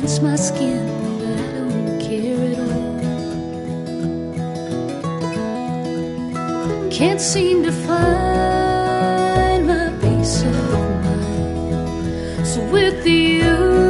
against my skin, but I don't care at all. Can't seem to find my peace of mind. So with you